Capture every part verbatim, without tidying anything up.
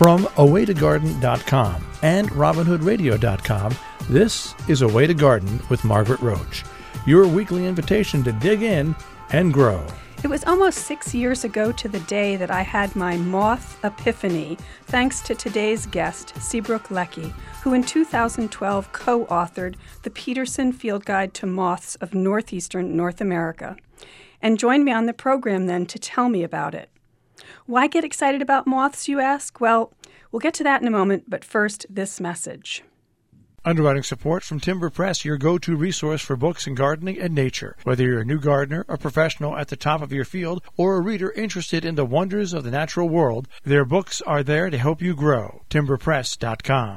From a way to garden dot com and robin hood radio dot com, this is A Way to Garden with Margaret Roach, your weekly invitation to dig in and grow. It was almost six years ago to the day that I had my moth epiphany, thanks to today's guest, Seabrook Leckie, who in two thousand twelve co-authored the Peterson Field Guide to Moths of Northeastern North America, and joined me on the program then to tell me about it. Why get excited about moths, you ask? Well, we'll get to that in a moment, but first, this message. Underwriting support from Timber Press, your go-to resource for books in gardening and nature. Whether you're a new gardener, a professional at the top of your field, or a reader interested in the wonders of the natural world, their books are there to help you grow. timber press dot com.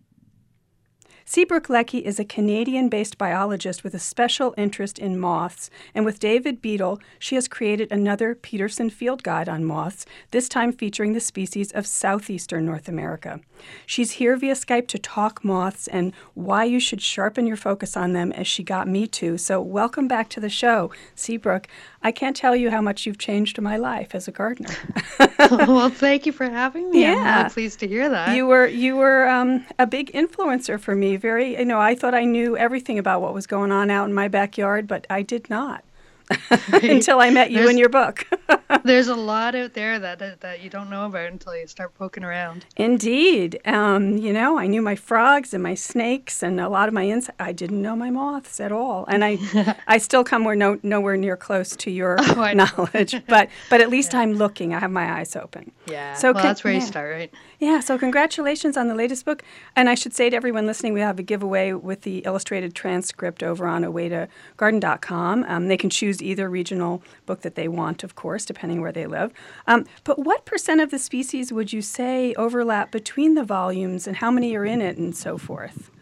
Seabrook Leckie is a Canadian-based biologist with a special interest in moths, and with David Beadle, she has created another Peterson Field Guide on moths, this time featuring the species of southeastern North America. She's here via Skype to talk moths and why you should sharpen your focus on them, as she got me to. So welcome back to the show, Seabrook. I can't tell you how much you've changed my life as a gardener. Well, thank you for having me. Yeah. I'm really pleased to hear that. You were you were um, a big influencer for me. Very, you know, I thought I knew everything about what was going on out in my backyard, but I did not until I met you There's- in your book. There's a lot out there that, that that you don't know about until you start poking around. Indeed. Um, you know, I knew my frogs and my snakes and a lot of my insects. I didn't know my moths at all. And I I still come where no, nowhere near close to your Oh, I know. knowledge. But but at least I'm looking. I have my eyes open. Yeah. So well, can- that's where yeah. you start, right? Yeah, so congratulations on the latest book. And I should say to everyone listening, we have a giveaway with the illustrated transcript over on a way to garden dot com. Um, they can choose either regional book that they want, of course, depending where they live. Um, but what percent of the species would you say overlap between the volumes, and how many are in it, and so forth?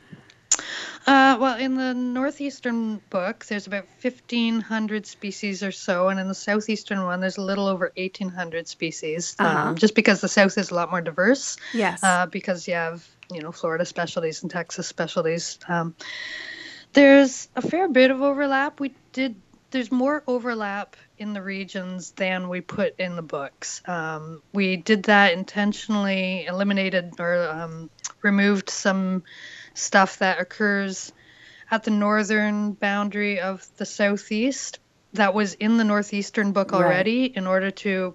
Uh, well, in the northeastern book, there's about fifteen hundred species or so, and in the southeastern one, there's a little over eighteen hundred species, Uh-huh. um, just because the south is a lot more diverse. Yes. Uh, because you have, you know, Florida specialties and Texas specialties. Um, there's a fair bit of overlap. We did. There's more overlap in the regions than we put in the books. Um, we did that intentionally, eliminated or um, removed some stuff that occurs at the northern boundary of the southeast that was in the northeastern book already, in order to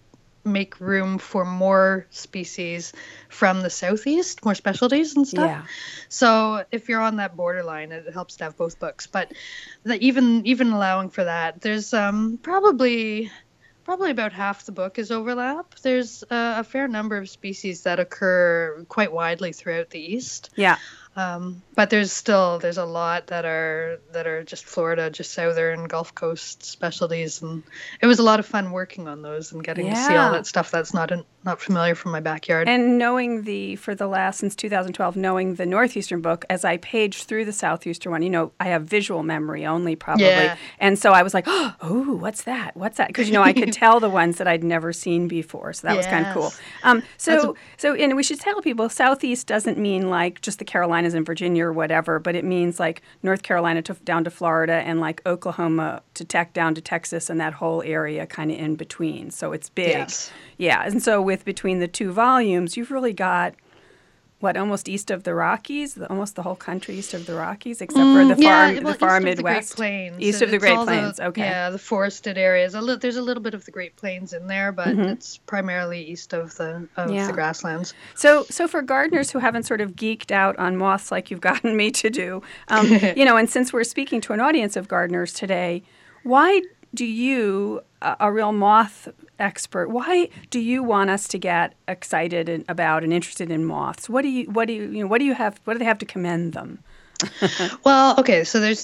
make room for more species from the southeast, more specialties and stuff. Yeah. So if you're on that borderline, it helps to have both books. But the, even even allowing for that, there's um, probably probably about half the book is overlap. There's uh, a fair number of species that occur quite widely throughout the east. Yeah. Um, but there's still there's a lot that are that are just Florida, just southern Gulf Coast specialties, and it was a lot of fun working on those and getting to see Yeah. all that stuff that's not in, not familiar from my backyard. And knowing the, for the last, since two thousand twelve, knowing the Northeastern book, as I paged through the Southeastern one, you know, I have visual memory only probably. Yeah. And so I was like, oh, what's that? What's that? Because, you know, I could tell the ones that I'd never seen before. So that was kind of cool. Yes. Um, That's so, a- so, and we should tell people Southeast doesn't mean like just the Carolinas and Virginia or whatever, but it means like North Carolina to, down to Florida, and like Oklahoma to tech down to Texas, and that whole area kind of in between. So it's big. Yes. Yeah, and so with between the two volumes, you've really got what, almost east of the Rockies, the, almost the whole country east of the Rockies, except for the Mm, far yeah, well, the far east Midwest, of the Great Plains. east of the It's Great all Plains. Okay, Yeah, the forested areas. A li- there's a little bit of the Great Plains in there, but Mhm. it's primarily east of the of Yeah. the grasslands. So, so for gardeners who haven't sort of geeked out on moths like you've gotten me to do, um, you know, and since we're speaking to an audience of gardeners today, why do you, a, a real moth expert, why do you want us to get excited and, about and interested in moths? What do you, what do you, you know, what do you have, what do they have to commend them? Well, okay, so there's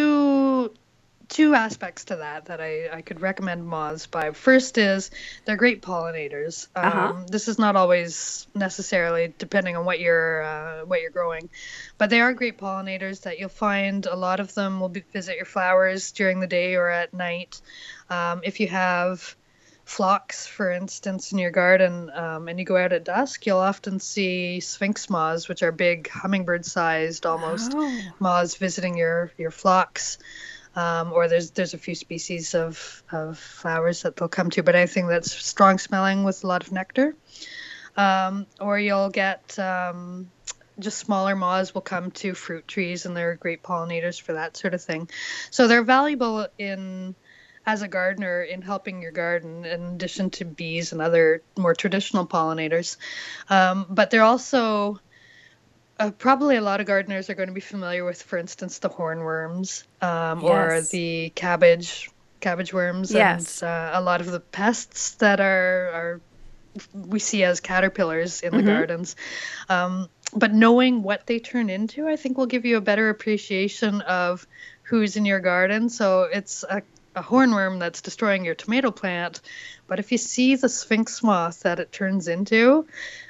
two two aspects to that that I, I could recommend moths by. First is they're great pollinators. Um, Uh-huh. This is not always necessarily depending on what you're uh, what you're growing, but they are great pollinators that you'll find a lot of them will be, visit your flowers during the day or at night. Um, if you have phlox, for instance, in your garden, um, and you go out at dusk, you'll often see sphinx moths, which are big hummingbird-sized almost Oh. moths visiting your your phlox. Um, or there's there's a few species of, of flowers that they'll come to, but anything that's strong smelling with a lot of nectar. Um, or you'll get um, just smaller moths will come to fruit trees, and they're great pollinators for that sort of thing. So they're valuable in as a gardener in helping your garden, in addition to bees and other more traditional pollinators. Um, but they're also uh, probably a lot of gardeners are going to be familiar with, for instance, the hornworms um, or Yes. the cabbage cabbage worms, Yes. and uh, a lot of the pests that are are we see as caterpillars in the gardens. Um, but knowing what they turn into, I think will give you a better appreciation of who's in your garden. So it's a, a hornworm that's destroying your tomato plant, but if you see the sphinx moth that it turns into,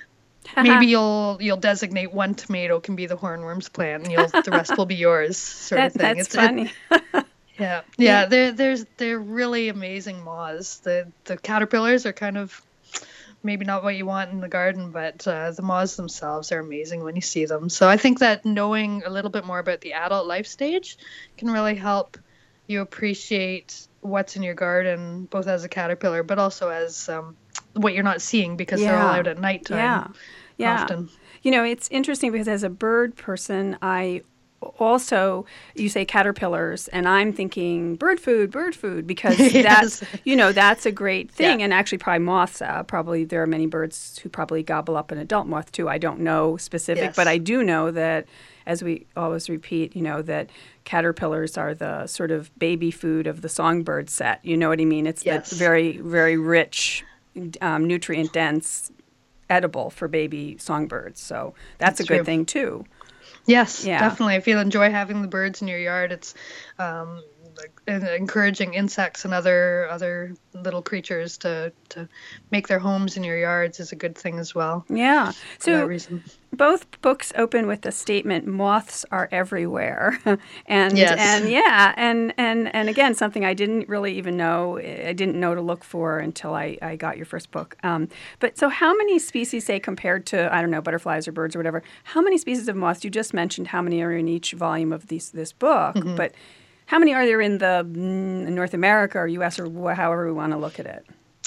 maybe you'll you'll designate one tomato can be the hornworm's plant, and you'll the rest will be yours, sort That, of thing. that's It's funny. It, yeah, yeah. They're there's they're really amazing moths. The the caterpillars are kind of maybe not what you want in the garden, but uh, the moths themselves are amazing when you see them. So I think that knowing a little bit more about the adult life stage can really help you appreciate what's in your garden, both as a caterpillar, but also as um, what you're not seeing, because they're all Yeah. out at nighttime Yeah. Yeah. often. You know, it's interesting because as a bird person, I also, you say caterpillars, and I'm thinking bird food, bird food, because Yes. that's, you know, that's a great thing. Yeah. And actually probably moths, uh, probably there are many birds who probably gobble up an adult moth too. I don't know specific, Yes. but I do know that, as we always repeat, you know, that caterpillars are the sort of baby food of the songbird set. You know what I mean? It's Yes. the very, very rich, um, nutrient dense edible for baby songbirds. So that's, That's a good true. thing too. Yes, Yeah. definitely. If you enjoy having the birds in your yard, it's um, like, en- encouraging insects and other other little creatures to, to make their homes in your yards is a good thing as well. Yeah. For that So reason. both books open with the statement "moths are everywhere," and Yes. and yeah, and and and again, something I didn't really even know. I didn't know to look for until I, I got your first book. Um, but so, how many species, say, compared to I don't know butterflies or birds or whatever? How many species of moths? You just mentioned how many are in each volume of these this book, Mm-hmm. but how many are there in the mm, North America or U S or wh- however we want to look at it?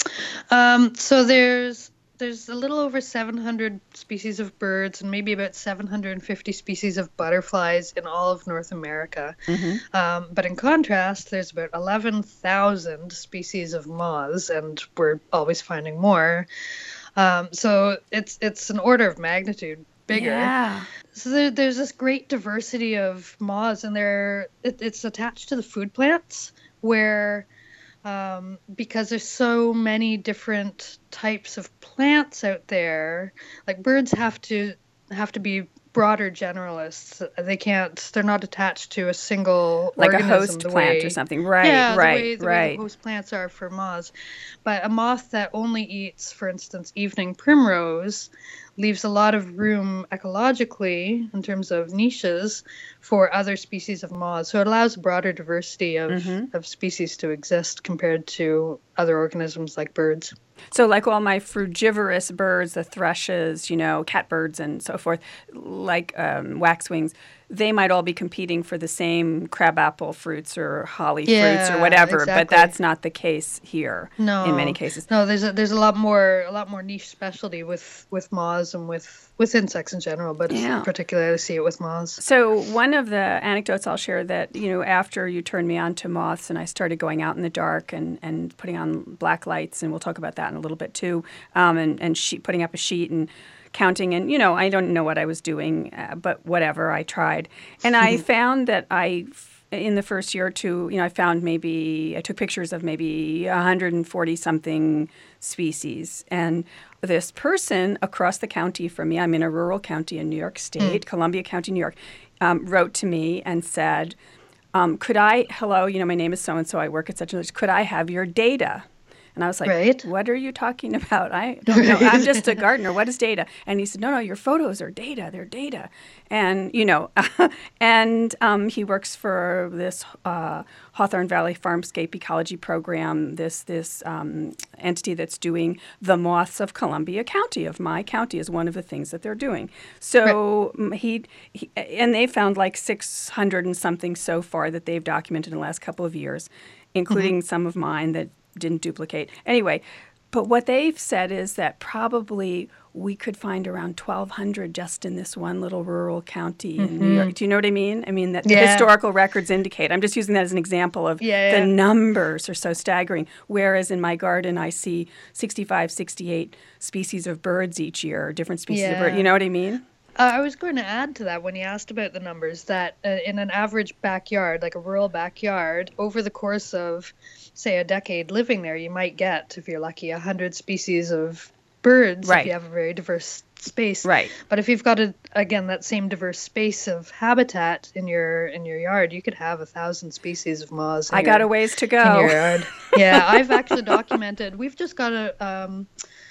Um, so there's there's a little over seven hundred species of birds and maybe about seven hundred fifty species of butterflies in all of North America. Um, but in contrast, there's about eleven thousand species of moths, and we're always finding more. Um, so it's it's an order of magnitude bigger. Yeah. So there, there's this great diversity of moths, and they're it, it's attached to the food plants, where um, because there's so many different types of plants out there, like birds have to have to be broader generalists. They can't. They're not attached to a single Like a organism host the plant way- or something. Right, yeah, right, the way, the way right. the host plants are for moths. But a moth that only eats, for instance, evening primrose leaves a lot of room ecologically in terms of niches for other species of moths. So it allows a broader diversity of, Mm-hmm. of species to exist compared to other organisms like birds. So like all my frugivorous birds, the thrushes, you know, catbirds and so forth, like um, waxwings, they might all be competing for the same crabapple fruits or holly fruits or Yeah, whatever, but exactly. that's not the case here No, in many cases. No, there's a, there's a lot more a lot more niche specialty with, with moths and with, with insects in general, but Yeah. particularly I see it with moths. So one of the anecdotes I'll share that, you know, after you turned me on to moths and I started going out in the dark and, and putting on black lights, and we'll talk about that in a little bit too, um, and, and sheet, putting up a sheet and counting, and, you know, I don't know what I was doing, uh, but whatever, I tried. And I found that I, in the first year or two, you know, I found maybe, I took pictures of maybe one hundred forty something species. And this person across the county from me, I'm in a rural county in New York State, Columbia County, New York, um, wrote to me and said, um, could I, hello, you know, my name is so-and-so, I work at such and such, could I have your data? And I was like, Right. what are you talking about? I don't know. I'm just a gardener. What is data? And he said, no, no, your photos are data. They're data. And, you know, and um, he works for this uh, Hawthorne Valley Farmscape Ecology Program, this this um, entity that's doing the moths of Columbia County, of my county, is one of the things that they're doing. So right. he, he, and they found like six hundred and something so far that they've documented in the last couple of years, including mm-hmm. some of mine that didn't duplicate. Anyway, But what they've said is that probably we could find around twelve hundred just in this one little rural county in Mm-hmm. New York. Do you know what I mean? I mean, that the Yeah. historical records indicate. I'm just using that as an example of Yeah, the yeah. numbers are so staggering. Whereas in my garden, I see sixty-five, sixty-eight species of birds each year, different species of birds. Yeah. You know what I mean? Uh, I was going to add to that when you asked about the numbers that uh, in an average backyard, like a rural backyard, over the course of, say, a decade living there, you might get, if you're lucky, one hundred species of birds Right. if you have a very diverse space. Right. But if you've got, a, again, that same diverse space of habitat in your in your yard, you could have a thousand species of moths in I your, got a ways to in your go. yard. Yeah, I've actually documented. We've just got a... Um,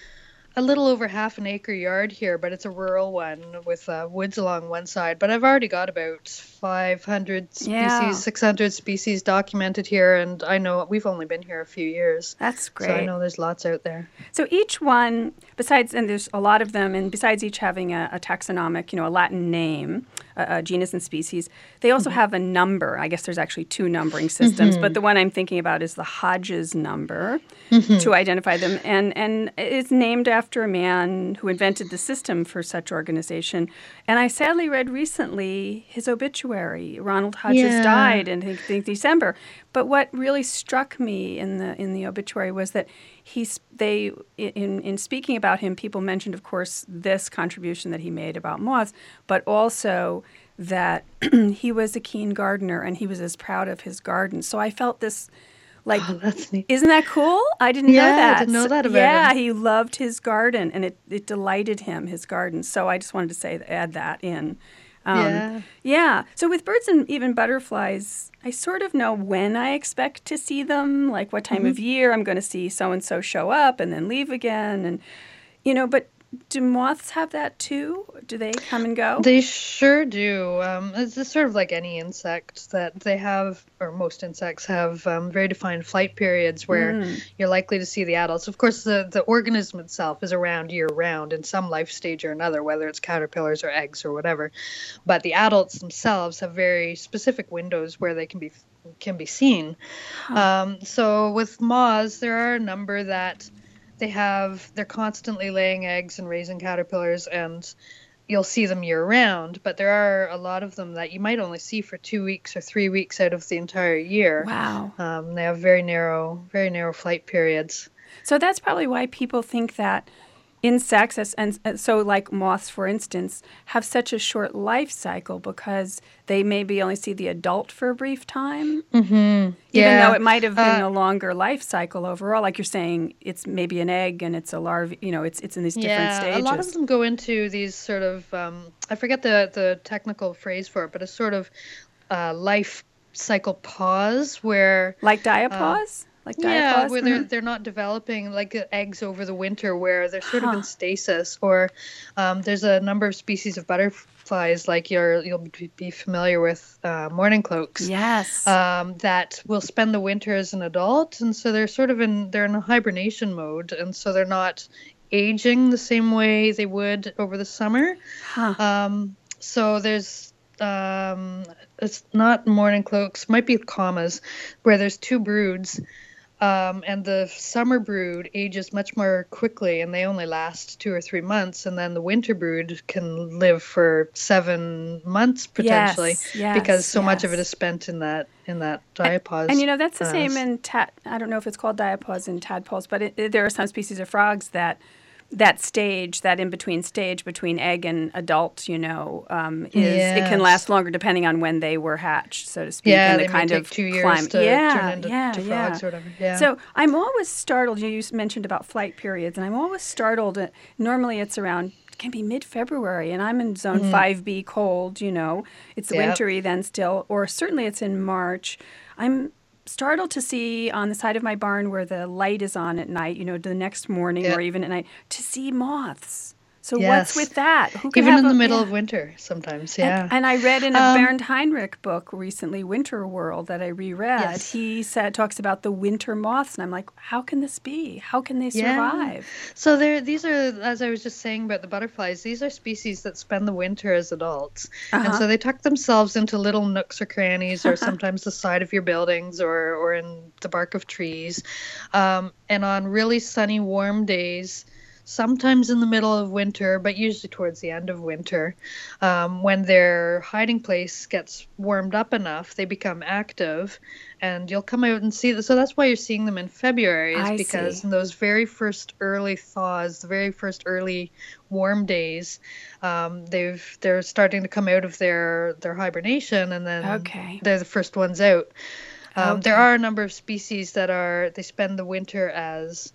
a little over half an acre yard here, but it's a rural one with uh, woods along one side. But I've already got about five hundred species, Yeah. six hundred species documented here, and I know we've only been here a few years. That's So I great. know there's lots out there. So each one, besides, and there's a lot of them, and besides each having a, a taxonomic, you know, a Latin name, a, a genus and species, they also have a number. I guess there's actually two numbering systems, but the one I'm thinking about is the Hodges number to identify them, and and it's named after a man who invented the system for such organization. And I sadly read recently his obituary. Ronald Hodges Yeah. died in I think December. But what really struck me in the in the obituary was that he's they in in speaking about him, people mentioned, of course, this contribution that he made about moths, but also that he was a keen gardener and he was as proud of his garden. So I felt this, like, Oh, that's neat. isn't that cool? I didn't Yeah, know I that. didn't know So- that about yeah, him. he loved his garden, and it, it delighted him, his garden. So I just wanted to say add that in. Um, Yeah. yeah. So with birds and even butterflies, I sort of know when I expect to see them, like what time of year I'm going to see so-and-so show up and then leave again. And, you know, but do moths have that too? Do they come and go? They sure do. Um, it's just sort of like any insect that they have, or most insects have um, very defined flight periods where Mm. you're likely to see the adults. Of course, the, the organism itself is around year round in some life stage or another, whether it's caterpillars or eggs or whatever. But the adults themselves have very specific windows where they can be can be seen. Um, so with moths, there are a number that they have, they're constantly laying eggs and raising caterpillars, and you'll see them year round, but there are a lot of them that you might only see for two weeks or three weeks out of the entire year. Wow. Um, they have very narrow, very narrow flight periods. So that's probably why people think that insects, as- and and so like moths, for instance, have such a short life cycle because they maybe only see the adult for a brief time, Mm-hmm. even Yeah. though it might have been Uh, a longer life cycle overall. Like you're saying, it's maybe an egg and it's a larva, you know, it's it's in these different Yeah, stages. a lot of them go into these sort of, um, I forget the, the technical phrase for it, but a sort of uh, life cycle pause where Like diapause? like diapause? Yeah, where they're Mhm. they're not developing like uh, eggs over the winter, where they're sort of Huh. in stasis. Or um, there's a number of species of butterflies, like you're you'll be be familiar with uh, mourning cloaks. Yes. Um, that will spend the winter as an adult, and so they're sort of in they're in a hibernation mode, and so they're not aging the same way they would over the summer. huh. Um, so there's um, it's not mourning cloaks, might be commas, where there's two broods, um, and the summer brood ages much more quickly, and they only last two or three months, and then the winter brood can live for seven months potentially, Yes, yes, because so much of it yes. is spent in that in that diapause. And you know, that's the uh, same in tad. I don't know if it's called diapause in tadpoles, but it, it- there are some species of frogs that that stage, that in between stage between egg and adult, you know, um, is it can Yes. last longer depending on when they were hatched, so to speak, Yeah, and they the may kind take of two years climate. to yeah, turn into yeah, to yeah. frogs or whatever. Yeah. So I'm always startled. You you mentioned about flight periods, and I'm always startled. At, normally, it's around. Can be mid-February, and I'm in zone five B cold, you know. It's Yep. wintry then still, or certainly it's in March. I'm startled to see on the side of my barn where the light is on at night, you know, the next morning Yep. or even at night, to see moths. So Yes. what's with that? Who could Even have in a, the middle yeah. of winter sometimes, yeah. And, and I read in a Um, Bernd Heinrich book recently, Winter World, that I reread. Yes. He said talks about the winter moths, and I'm like, how can this be? How can they Yeah. survive? So there, these are, as I was just saying about the butterflies, these are species that spend the winter as adults. And Uh-huh. so they tuck themselves into little nooks or crannies, or sometimes the side of your buildings, or, or in the bark of trees. Um, and on really sunny, warm days, sometimes in the middle of winter, but usually towards the end of winter, um, when their hiding place gets warmed up enough, they become active, and you'll come out and see. So that's why you're seeing them in February, is I because see. in those very first early thaws, the very first early warm days, um, they've they're starting to come out of their their hibernation, and then Okay. they're the first ones out. Um, There Okay. are a number of species that are they spend the winter as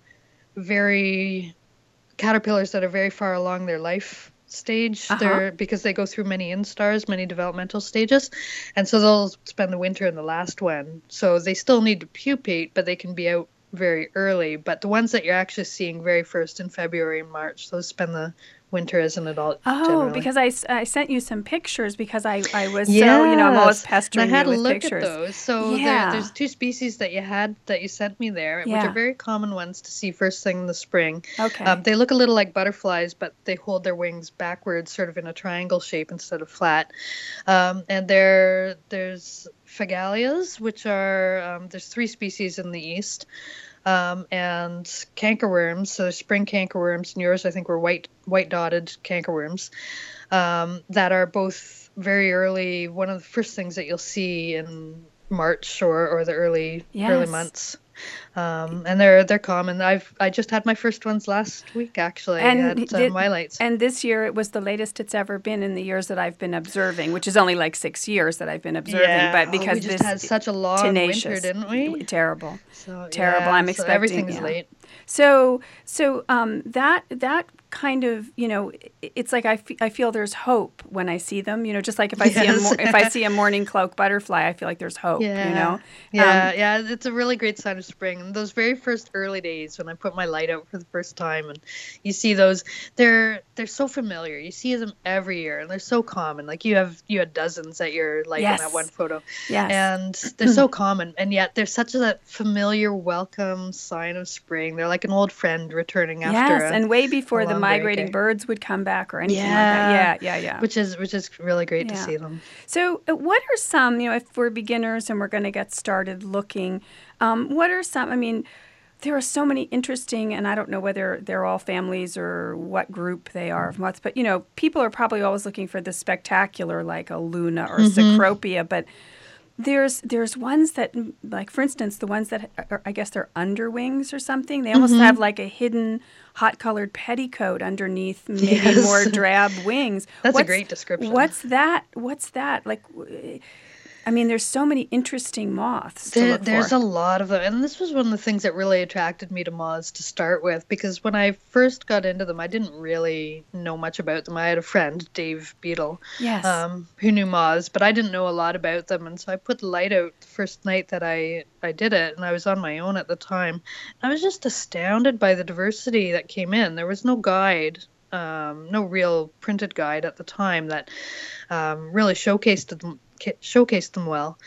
very caterpillars that are very far along their life stage. Uh-huh. They're because they go through many instars, many developmental stages, and so they'll spend the winter in the last one. So they still need to pupate, but they can be out very early. But the ones that you're actually seeing very first in February and March, those spend the winter as an adult Oh, generally. because I, s- I sent you some pictures because I, I was so, you know, I'm always Yes, and I pestering had you a with look at pictures. those. So there, Yeah. there's two species that you had that you sent me there, which Yeah. are very common ones to see first thing in the spring. Okay. Um, they look a little like butterflies, but they hold their wings backwards, sort of in a triangle shape instead of flat. Um, and there, there's phagalias, which are um, there's three species in the east. Um, and cankerworms, so spring cankerworms, and yours I think were white white dotted cankerworms, um, that are both very early. One of the first things that you'll see in March or, or the early early Yes. months, um, and they're they're common. I've I just had my first ones last week actually And at uh, did, Mylights. and this year it was the latest it's ever been in the years that I've been observing, which is only like six years that I've been observing. Yeah, But oh, because we just this had such a long tenacious, winter, didn't we? terrible, So terrible. yeah, I'm so expecting. everything's Yeah. late. So, so um, that that kind of, you know, i- it's like I, f- I feel there's hope when I see them. You know, just like if I see a Yes. mor- if I see a morning cloak butterfly, I feel like there's hope. Yeah, You know. yeah, Um, yeah. It's a really great sign of spring. And those very first early days when I put my light out for the first time, and you see those, they're they're so familiar. You see them every year, and they're so common. Like you have you had dozens at your light in that Yes. one photo, Yes. and they're so common, and yet they're such a familiar, welcome sign of spring. They're like an old friend returning after Yes, a, and way a before the long migrating break. birds would come back or anything like that. Yeah, Yeah, yeah, yeah. which is which is really great to Yeah. see them. So, uh, what are some, you know, if we're beginners and we're going to get started looking, um, what are some, I mean, there are so many interesting, and I don't know whether they're all families or what group they are of moths, but, you know, people are probably always looking for the spectacular, like a Luna or Cecropia, but there's there's ones that, mm, like, for instance, the ones that are, I guess they're underwings or something. They almost have like a hidden hot-colored petticoat underneath, maybe Yes. more drab wings. That's a What's- great description. What's that? What's that? Like, w- I mean, there's so many interesting moths to There, look there's for. a lot of them, and this was one of the things that really attracted me to moths to start with, because when I first got into them, I didn't really know much about them. I had a friend, Dave Beadle, Yes. um, who knew moths, but I didn't know a lot about them, and so I put the light out the first night that I, I did it, and I was on my own at the time. I was just astounded by the diversity that came in. There was no guide. Um, no real printed guide at the time that um, really showcased them showcased them well.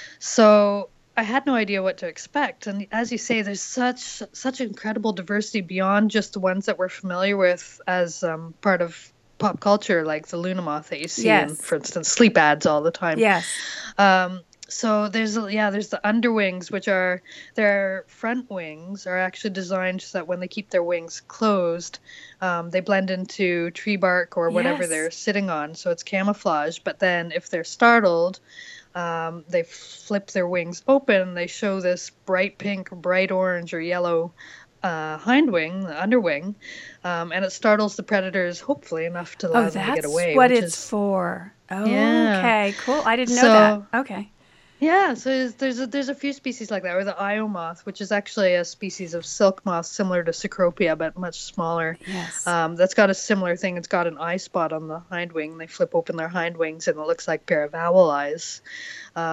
So I had no idea what to expect. And as you say, there's such such incredible diversity beyond just the ones that we're familiar with as um, part of pop culture, like the Luna moth that you see in, Yes. for instance, sleep ads all the time. Yes. Um, so there's yeah, there's the underwings, which are their front wings are actually designed so that when they keep their wings closed, um, they blend into tree bark or whatever Yes. they're sitting on. So it's camouflage. But then if they're startled, um, they flip their wings open. They show this bright pink, bright orange, or yellow uh, hind wing, the underwing, um, and it startles the predators hopefully enough to allow Oh, them to that's get away. what which it's is, for. Oh, Yeah. okay, cool. I didn't know So- that. Okay. Yeah, so there's there's a, there's a few species like that, or the Io moth, which is actually a species of silk moth similar to Cecropia, but much smaller. Yes. Um, that's got a similar thing. It's got an eye spot on the hind wing. They flip open their hind wings, and it looks like a pair of owl eyes. Um,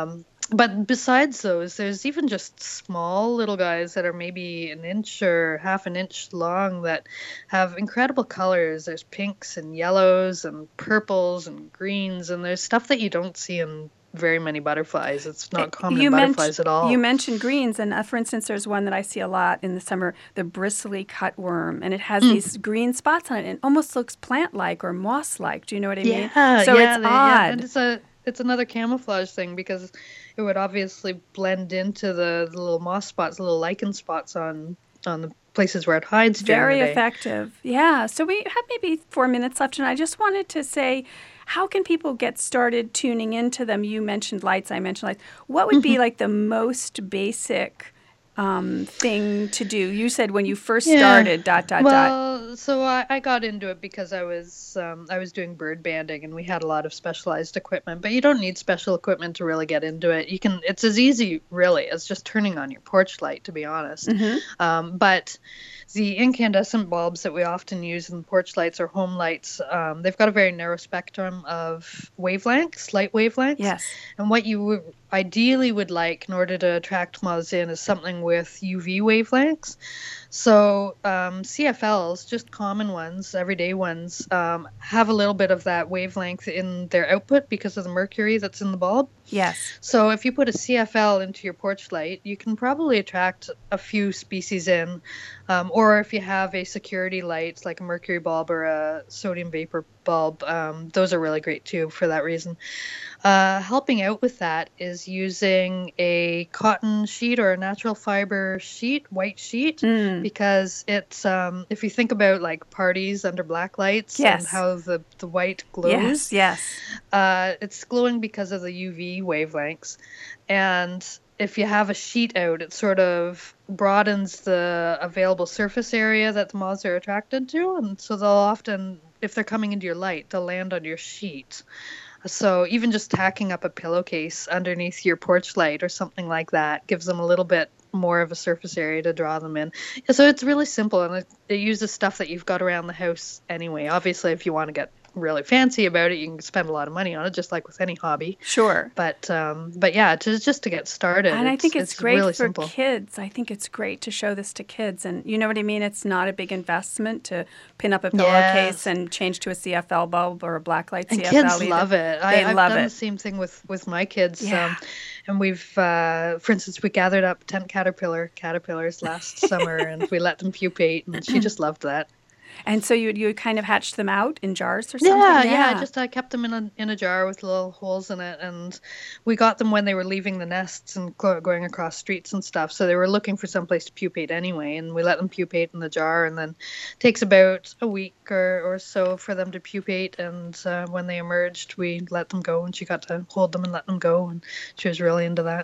but besides those, there's even just small little guys that are maybe an inch or half an inch long that have incredible colors. There's pinks and yellows and purples and greens, and there's stuff that you don't see in very many butterflies. It's not common you in butterflies at all. You mentioned greens, and uh, for instance, there's one that I see a lot in the summer, the bristly cutworm, and it has mm. these green spots on it, and it almost looks plant-like or moss-like. Do you know what I mean? Yeah, so yeah, it's they, odd. Yeah, and it's a it's another camouflage thing because it would obviously blend into the, the little moss spots, the little lichen spots on on the places where it hides during Very the day. effective. Yeah. So we have maybe four minutes left, and I just wanted to say, how can people get started tuning into them? You mentioned lights. I mentioned lights. What would be like the most basic um, thing to do? You said when you first Yeah. started, dot, dot, well, dot. so I, I got into it because I was um, I was doing bird banding, and we had a lot of specialized equipment. But you don't need special equipment to really get into it. You can. It's as easy, really, as just turning on your porch light, to be honest. Mm-hmm. Um, but the incandescent bulbs that we often use in porch lights or home lights, um, they've got a very narrow spectrum of wavelengths, light wavelengths. Yes. And what you would ideally would like in order to attract moths in is something with U V wavelengths. So um, C F Ls, just common ones, everyday ones, um, have a little bit of that wavelength in their output because of the mercury that's in the bulb. Yes. So if you put a C F L into your porch light, you can probably attract a few species in. Um, or if you have a security light, like a mercury bulb or a sodium vapor bulb, um, those are really great too for that reason. Uh, helping out with that is using a cotton sheet or a natural fiber sheet, white sheet, Mm. because it's, um, if you think about like parties under black lights Yes. and how the, the white glows, Yes. Yes. uh, it's glowing because of the U V wavelengths. And if you have a sheet out, it sort of broadens the available surface area that the moths are attracted to. And so they'll often, if they're coming into your light, they'll land on your sheet. So even just tacking up a pillowcase underneath your porch light or something like that gives them a little bit more of a surface area to draw them in. So it's really simple, and it, it uses stuff that you've got around the house anyway. Obviously, if you want to get really fancy about it, you can spend a lot of money on it, just like with any hobby. Sure. But um, but yeah, to, just to get started. And I think it's, it's great really for simple. kids. I think it's great to show this to kids. And you know what I mean? It's not a big investment to pin up a pillowcase Yes. and change to a C F L bulb or a blacklight And C F L. kids either. love it. They I, I've love done it. the same thing with, with my kids. Yeah. Um, and we've, uh, for instance, we gathered up tent caterpillar caterpillars last summer, and we let them pupate, and she just loved that. And so you you kind of hatched them out in jars or something? Yeah, yeah. Just I kept them in a in a jar with little holes in it, and we got them when they were leaving the nests and go- going across streets and stuff. So they were looking for some place to pupate anyway, and we let them pupate in the jar. And then it takes about a week or, or so for them to pupate. And uh, when they emerged, we let them go, and she got to hold them and let them go, and she was really into that.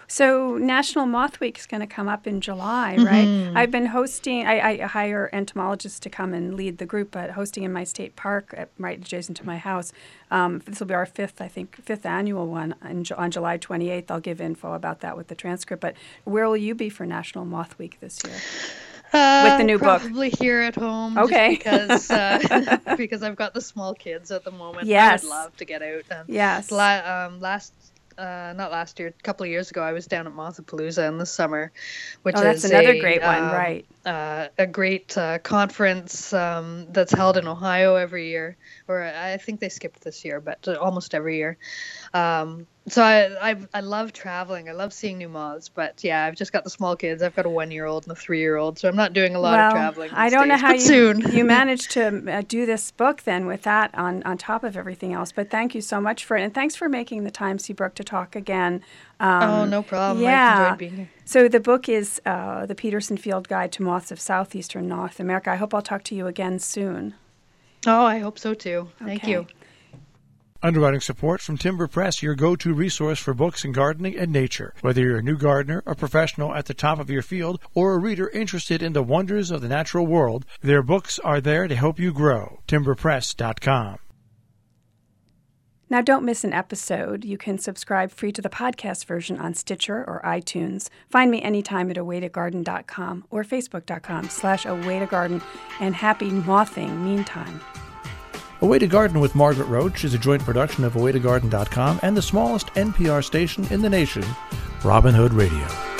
So National Moth Week is going to come up in July, right? Mhm. I've been hosting, I, I hire entomologists to come and lead the group, but hosting in my state park at, right adjacent to my house. Um, this will be our fifth, I think, fifth annual one in, Ju- on July twenty-eighth. I'll give info about that with the transcript. But where will you be for National Moth Week this year? Uh, With the new book. Probably here at home. Okay. Just because, uh, because I've got the small kids at the moment. Yes. I would love to get out. And Yes. La- um, last, uh, not last year, a couple of years ago, I was down at Mothapalooza in the summer, which Oh, that's is another a, great one, um, right. Uh, a great uh, conference um, that's held in Ohio every year, or I think they skipped this year, but almost every year. Um, so I, I I love traveling. I love seeing new moths, but yeah, I've just got the small kids. I've got a one-year-old and a three-year-old, so I'm not doing a lot well, of traveling. I these don't know days, how but you soon. you managed to uh, do this book then with that on, on top of everything else. But thank you so much for it, and thanks for making the time, Seabrook, to talk again. Um, Oh, no problem. Yeah. I've enjoyed being here. So the book is uh, The Peterson Field Guide to Moths of Southeastern North America. I hope I'll talk to you again soon. Oh, I hope so too. Thank Okay. you. Underwriting support from Timber Press, your go-to resource for books in gardening and nature. Whether you're a new gardener, a professional at the top of your field, or a reader interested in the wonders of the natural world, their books are there to help you grow. timber press dot com. Now, don't miss an episode. You can subscribe free to the podcast version on Stitcher or iTunes. Find me anytime at away to garden dot com or facebook dot com slash away to garden, and happy mothing meantime. A Way to Garden with Margaret Roach is a joint production of a way to garden dot com and the smallest N P R station in the nation, Robin Hood Radio.